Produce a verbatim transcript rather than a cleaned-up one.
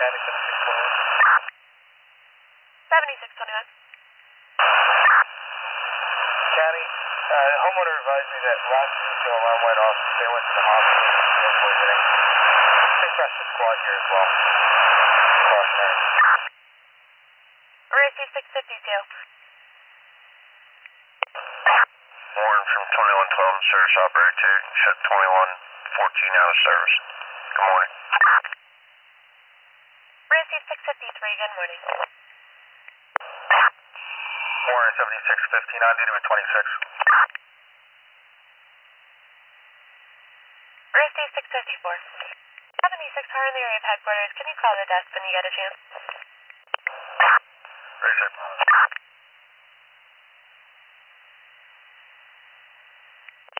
County seventy-six twenty-one. seventy-six twenty-one. County, uh, homeowner advised me that last vehicle alarm went off. They went to the hospital. No poisoning. Dispatch the squad here as well. Cautionary. Receive six fifty-two. Warren from twenty-one twelve service operator, shut twenty-one fourteen out of service. Good morning. Receive six fifty-three, good morning. Warren seventy-six fifteen on duty with twenty-six. Receive six fifty-four. seventy-six are in the area of headquarters. Can you call the desk when you get a chance? Receive.